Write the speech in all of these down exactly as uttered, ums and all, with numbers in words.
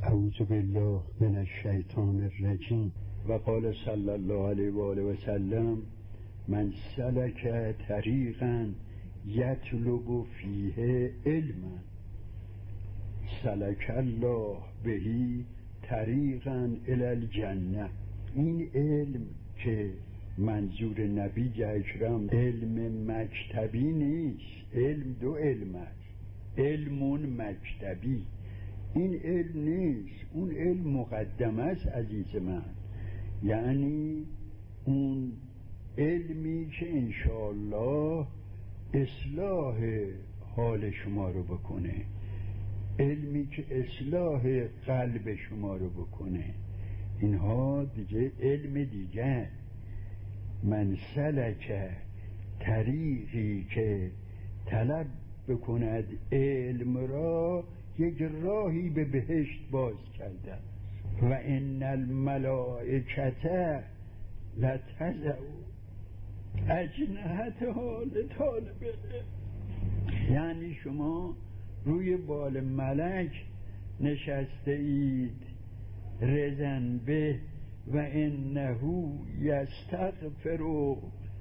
اعوذ بالله من الشیطان الرجیم. و قال صلی الله علیه و آله و سلم من سلک طریقا یطلب فیه علما سلک الله بهی طریقا الی الجنه. این علم که منظور نبی اکرم علم مکتبی نیست، علم دو علم است. علم مکتبی این علم نیست، اون علم مقدمه است عزیز من، یعنی اون علمی که انشاءالله اصلاح حال شما رو بکنه، علمی که اصلاح قلب شما رو بکنه. اینها دیگه علم دیگه. من سلک طریقی که طلب بکند علم را یک راهی به بهشت باز کرده و ان الملائکه لتضع اجنحتها لطالبه. یعنی شما روی بال ملک نشسته اید رزن به و انه یستغفر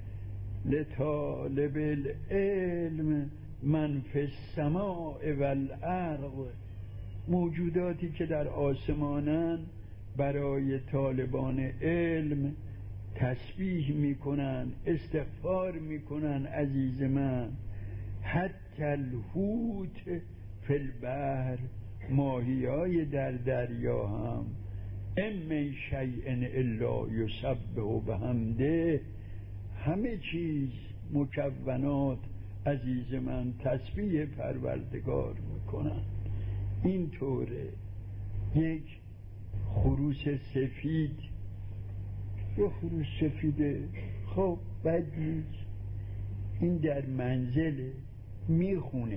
لطالب العلم من فی السماء والارض. موجوداتی که در آسمانن برای طالبان علم تسبیح میکنن، استغفار میکنن عزیز من. حتی الحوت فی البحر، ماهیای در دریا هم ام من شیء الا یسبح بحمده، همه چیز مکونات عزیز من تسبیح پروردگار میکنن. این طوره یک خروس سفید، یه خروس سفیده خب بد نیست، این در منزل میخونه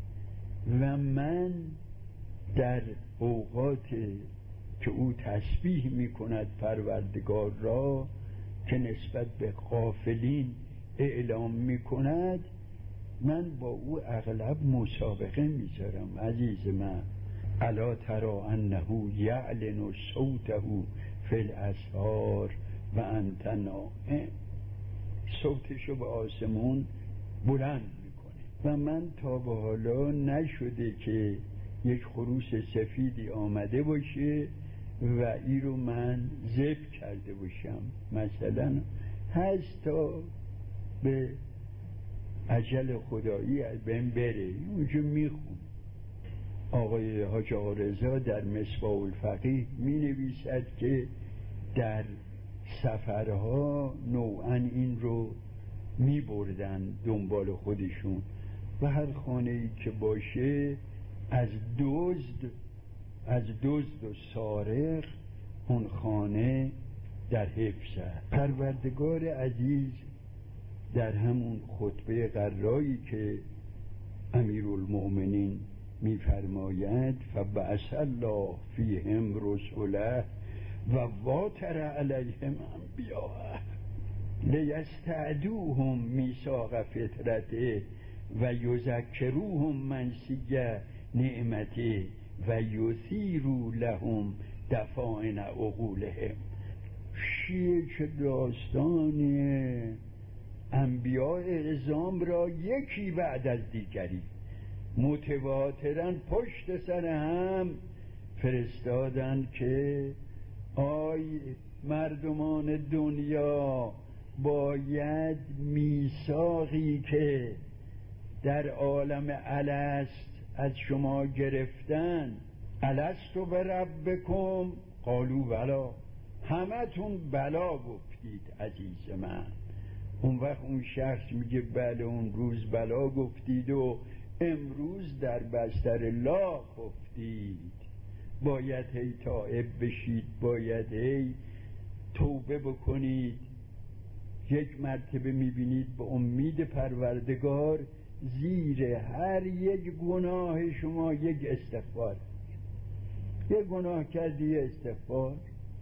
و من در اوقات که او تسبیح میکند پروردگار را که نسبت به غافلین اعلام میکند، من با او اغلب مسابقه میذارم عزیز من. الا تری انه یعلن صوته فی الاسحار و انت نائم. صوتشو به آسمون بلند میکنه و من تا به حالا نشده که یک خروس سفیدی آمده باشه و ای رو من ذبح کرده باشم. مثلا هست تا به اجل خدایی بهم بره اونجا میخون. آقای حاج آقا رضا در مصباح الفقیه می نویسد که در سفرها نوعا این رو می بردن دنبال خودشون و هر خانه‌ای که باشه از دزد از دزد و سارق اون خانه در حفظ است. پروردگار عزیز در همون خطبه قرایی که امیرالمؤمنین می‌فرماید فبعث الله فیهم رسوله و واتر علیهم انبیاءه لیستعدوهم میثاق فطرته و یذکروهم منسی نعمته و یثیروا لهم دفائن عقولهم. شیعه چه داستانی انبیاء اعظام را یکی بعد از دیگری متواتراً پشت سر هم فرستادند که آی مردمان دنیا، باید میثاقی که در عالم الست از شما گرفتن، الست بربکم قالوا بلی، همتون بلا گفتید عزیز من. اون وقت اون شخص میگه بله اون روز بلا گفتید و امروز در بستر لا گفتید. باید هی تائب بشید، باید هی توبه بکنید. یک مرتبه میبینید به امید پروردگار زیر هر یک گناه شما یک استغفار، یک گناه کردی استغفار.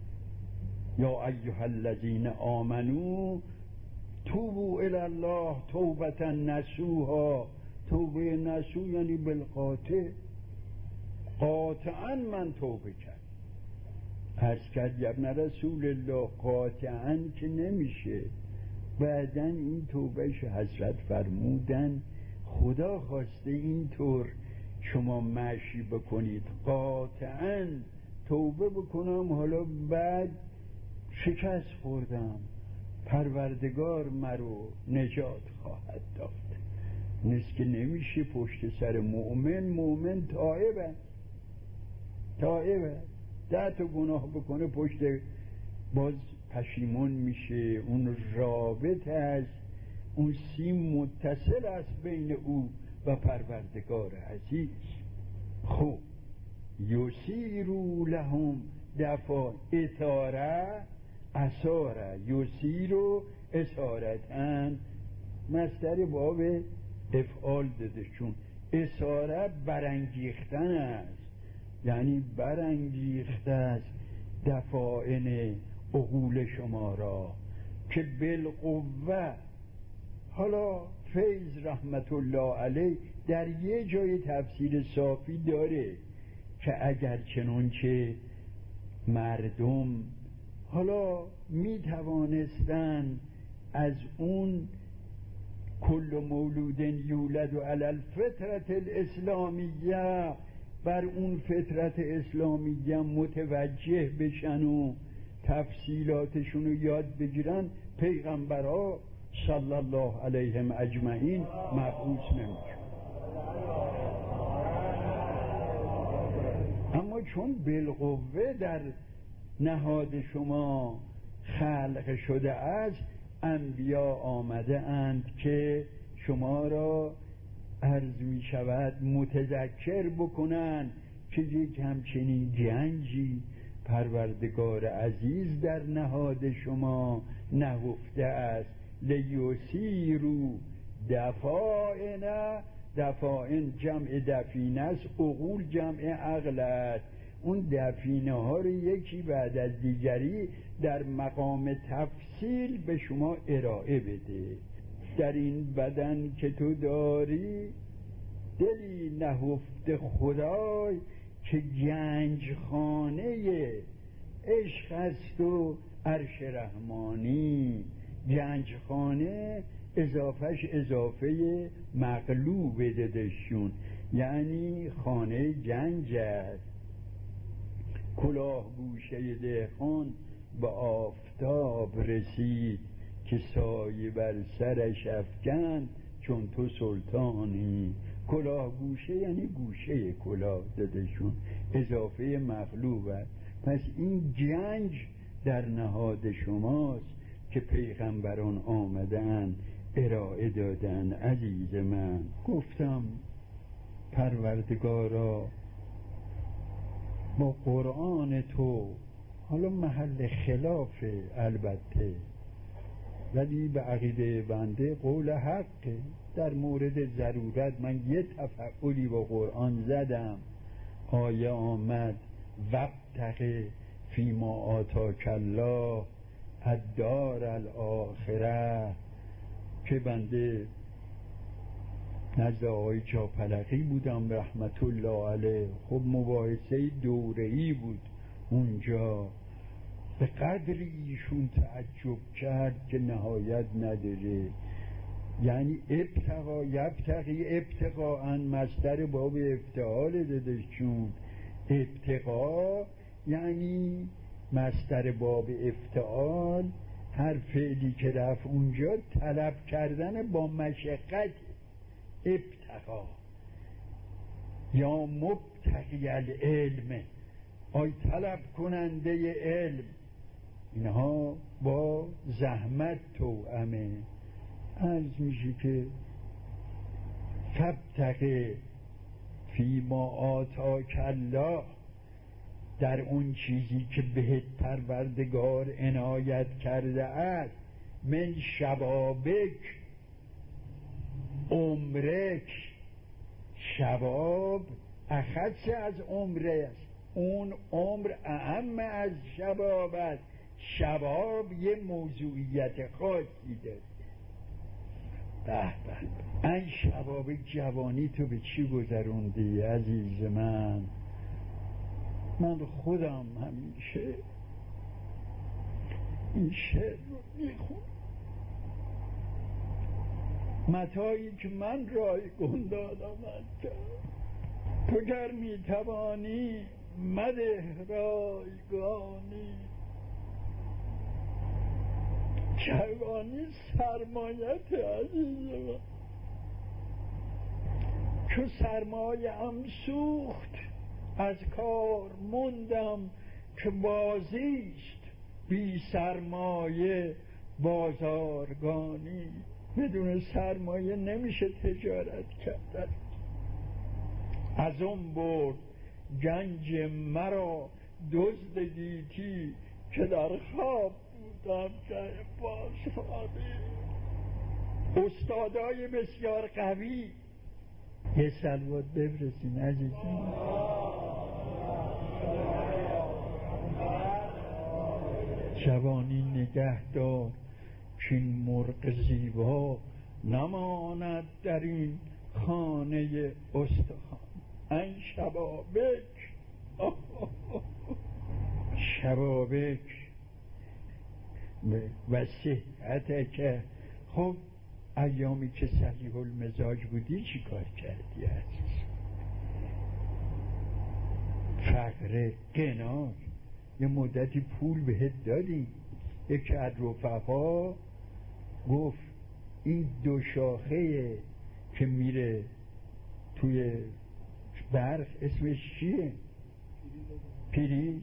یا ایها الذین آمنو توبوا الی الله توبة نصوحا. توبه نصوح یعنی بالقاطع. قاطعا من توبه کرد. عرض کرد یا ابن رسول الله قاطعا که نمیشه. بعدن این توبهش حضرت فرمودن خدا خواسته اینطور شما مشی بکنید، قاطعا توبه بکنم حالا بعد شکست خوردم پروردگار مرو نجات خواهد داد. نیست که نمیشه پشت سر مؤمن. مؤمن تائبه تائبه ده تا گناه بکنه پشت باز پشیمون میشه. اون رابط است، اون سیم متصل است بین او و پروردگار عزیز. خب یسیرو لهم دفا اثاره اساره یسیرو اسارتن مصدر باب افعال داده، چون اساره برانگیختن است، یعنی برانگیخته است دفاعن عقول شما را که بالقوه. حالا فیض رحمت الله علیه در یه جای تفسیر صافی داره که اگر چنانچه مردم حالا می توانستن از اون کل مولود یولد و علی الفطرت الاسلامیه بر اون فطرت اسلامیه متوجه بشن و تفصیلاتشون رو یاد بگیرن، پیغمبرها صلی الله علیهم اجمعین مبعوث نمیشن. اما چون بالقوه در نهاد شما خلق شده است، انبیا آمده اند که شما را عرض می شود متذکر بکنن که یک همچنین گنجی پروردگار عزیز در نهاد شما نهفته است. لیسیرو دفائن، دفائن جمع دفینه است، عقول جمع عقل است. اون دفینه ها رو یکی بعد از دیگری در مقام تفصیل به شما ارائه بده. در این بدن که تو داری دلی نهفته خدای که گنج خانه عشق است و عرش رحمانی. گنج خانه اضافهش اضافه مقلوب دادشون، یعنی خانه گنج است. کلاه گوشه دهقان به آفتاب رسید که سایه بر سرش افکند چون تو سلطانی. کلاه گوشه یعنی گوشه کلاه دادشون، اضافه مغلوب است. پس این گنج در نهاد شماست که پیغمبران آمدن ارائه دادن. عزیز من گفتم پروردگارا با قرآن تو، حالا محل خلافه البته ولی به عقیده بنده قول حقه، در مورد ضرورت من یه تفعولی با قرآن زدم. آیه آمد وابتغ فیما آتاک الله الدار الاخره که بنده نزد آقای جاپلقی بودم رحمت الله علیه. خب مباحثه دوره‌ای بود اونجا، به قدری ایشون تعجب کرد که نهایت نداره. یعنی ابتقا یبتقی ابتقاءً مصدر باب افتعال دادشون. ابتقا یعنی مصدر باب افتعال، هر فعلی که رفت اونجا طلب کردن با مشقت. ابتقا یا مبتغی العلم، آی طلب کننده علم، اینها با زحمت توأمه. عرض میشه که فابتغ فیما آتاک الله، در اون چیزی که بهت پروردگار عنایت کرده است، من شبابک عمرک. شباب اخص از عمره است، اون عمر اهم از شباب است. شباب یه موضوعیت خاصی داره. به به این شباب جوانی تو به چی گذروندی عزیز من؟ من خودم همیشه این شعر رو میخونم. متایی که من رایگان دادم کرد، تو گر میتوانی مده رایگانی، جوانی سرمایت عزیز من، چو سرمایه ام سوخت از کار موندم، که بازیست بی سرمایه بازارگانی. بدون سرمایه نمیشه تجارت کرد. از اون برد گنج مرا دزد گیتی، که در خواب بودم که بازخوابی. استادای بسیار قوی، یه سلوات ببرسین عزیزم. جوانی نگه دار که این مرغ زیبا، نماند در این خانه استخوان. این شبابک شبابک و صحته. که خب ایامی که صحیح المزاج بودی چی کار کردی عزیز؟ فقر قناع، یه مدتی پول بهت دادی. یکی از رفقا گفت این دو شاخه که میره توی برف اسمش چیه؟ پیری.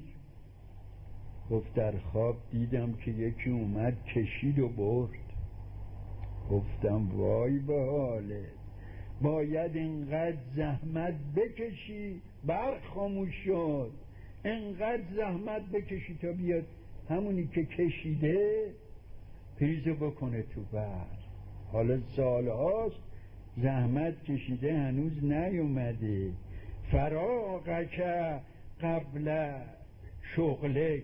گفت در خواب دیدم که یکی اومد کشید و برد. گفتم وای به حاله، باید اینقدر زحمت بکشی برق خاموش شد، اینقدر زحمت بکشی تا بیاد همونی که کشیده پریزو بکنه تو برق. حالا سالهاست زحمت کشیده هنوز نیومده. فراغک قبل شغلک،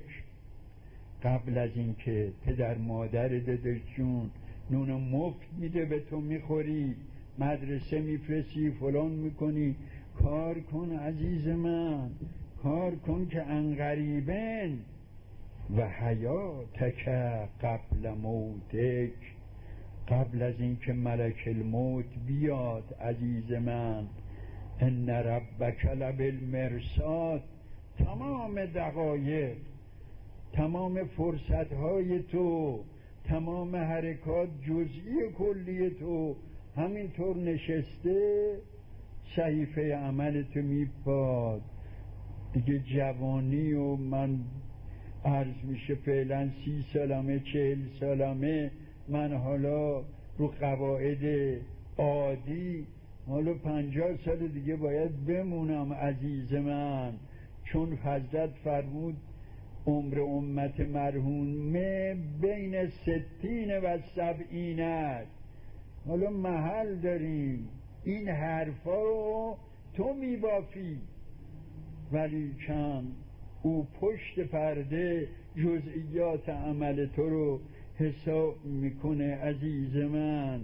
قبل از این که پدر مادر دادشون نون مفت میده به تو میخوری، مدرسه میفرستی، فلان میکنی، کار کن عزیز من، کار کن که انقریبن. و حیاتک قبل موتک، قبل از این که ملک الموت بیاد عزیز من. ان ربک لبالمرصاد، تمام دقایق، تمام فرصتهای تو، تمام حرکات جزئی کلی تو همینطور نشسته، صحیفه عملتو میپاد دیگه. جوانی و من عرض میشه فعلا سی سالمه چهل سالمه، من حالا رو قواعد عادی حالا پنجاه سال دیگه باید بمونم عزیز من، چون حضرت فرمود عمر امت مرحومه بین ستین و سبعین است. حالا محل داریم این حرفا رو تو میبافی، ولی چند او پشت پرده جزئیات عمل تو رو حساب میکنه عزیز من.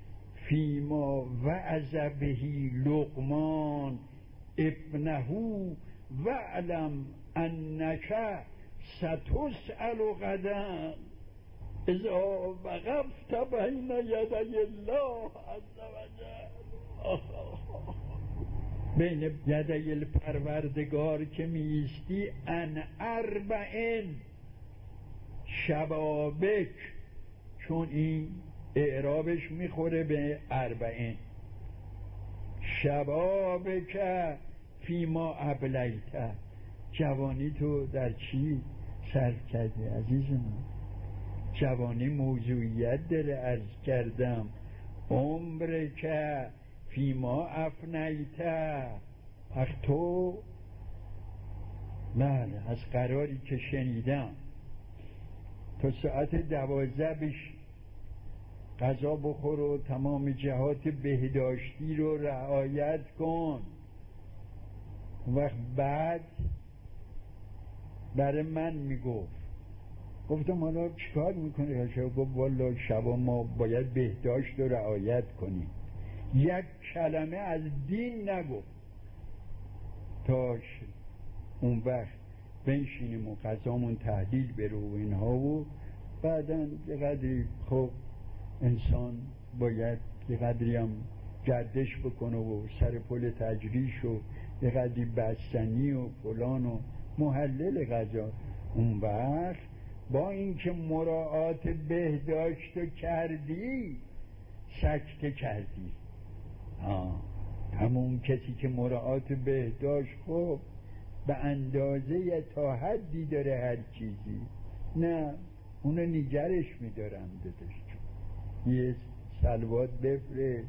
فیما وعظ بهی لقمان ابنه وعلم انک ستسأل غدا اذا وقفت بین یدی الله عز وجل. بین یدی الپروردگار که میستی، ان اربعین شبابک، چون این اعرابش میخوره به اربعین. شبابک فیما ابلیت، جوانی تو در چی صرف کردی عزیز من؟ جوانی موضوعیت داره. عرض کردم عمر که فیما افنیت، اخ تو بله از قراری که شنیدم تا ساعت دوازده بش غذا بخور و تمام جهات بهداشتی رو رعایت کن. وقت بعد برای من میگفت، گفتم حالا چیکار میکنی؟ گفت والا شبا ما باید بهداشت رو رعایت کنیم. یک کلمه از دین نگفت تاش اون وقت بنشینیم و غذامون تحلیل بره و اینها و بعداً یه قدری خب انسان باید یه قدری هم گردش بکنه و سر پل تجریش و یه قدری بستنی و فلان و محلل غذا. اون وقت با اینکه مراعات بهداشت کردی سکته کردی. آه. همون کسی که مراعات بهداشت خب به اندازه تا حدی داره هر چیزی، نه اونو نگرش میدارم دادش. یه صلوات بفرست.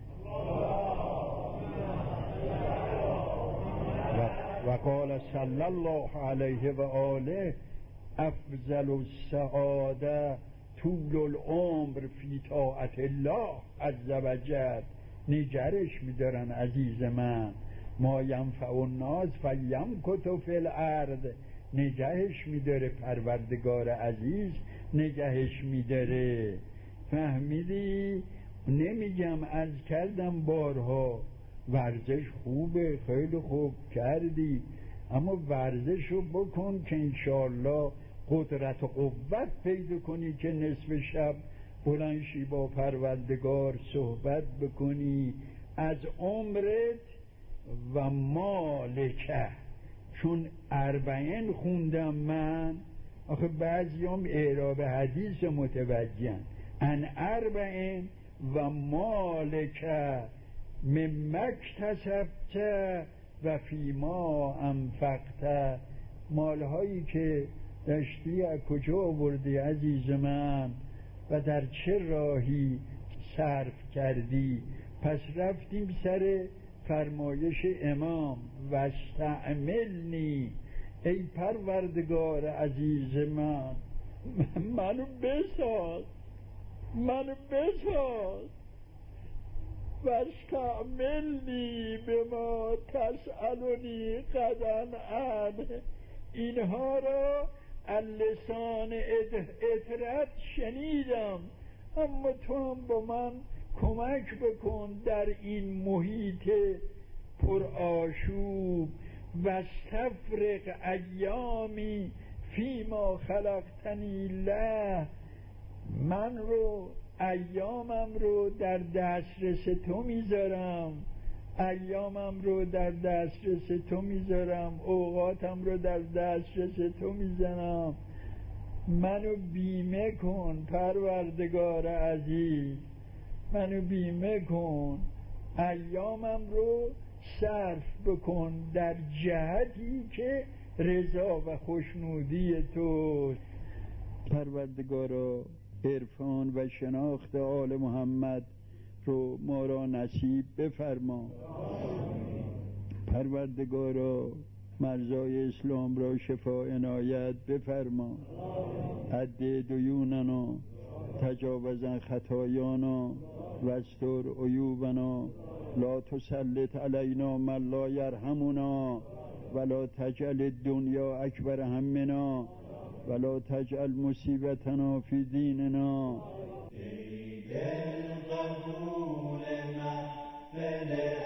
و قال صلی الله علیه و آله افضل السعاده طول العمر فی طاعت الله عز وجل. نگرش میدارن عزیز من. ما ینفع الناس فیمکث فی الارض. نگهش میداره پروردگار عزیز، نگهش میداره. فهمیدی؟ نمیگم از کردم بارها ورزش خوبه، خیلی خوب کردی، اما ورزشو بکن که انشاءالله قدرت و قوت پیدا کنی که نصف شب بلنشی با پروردگار صحبت بکنی از عمرت و مالکه. چون اربعین خوندم من، آخه بعضیام اعراب حدیث متوجهن. ان اربعین و مالکه ممک اکتسبت و فیما انفقت. مالهایی که داشتی از کجا آوردی عزیز من و در چه راهی صرف کردی؟ پس رفتیم سر فرمایش امام و استعملنی، ای پروردگار عزیز من منو بساز، منو بساز و استعملنی به ما تسألنی غدا عنه. اینها را اللسان اطرت شنیدم، اما تو هم با من کمک بکن در این محیط پر آشوب. و استفرق ایامی فیما خلقتنی له. من رو ایامم رو در دسترس تو میذارم، ایامم رو در دسترس تو میذارم، اوقاتم رو در دسترس تو میذارم. منو بیمه کن پروردگار عزیز، منو بیمه کن، ایامم رو صرف بکن در جهتی که رضا و خوشنودی تو. پروردگارا عرفان و شناخت آل محمد رو ما را نصیب بفرما. پروردگارا مرزای اسلام را شفا عنایت بفرما. عد دیوننا، تجاوزن خطایانا، واستر عیوبنا، لا تسلط علینا من لا یرحمنا، ولا تجعل الدنیا اکبر همنا، ولا تجعل مصیبتنا فی دیننا. ای دل قبول محفل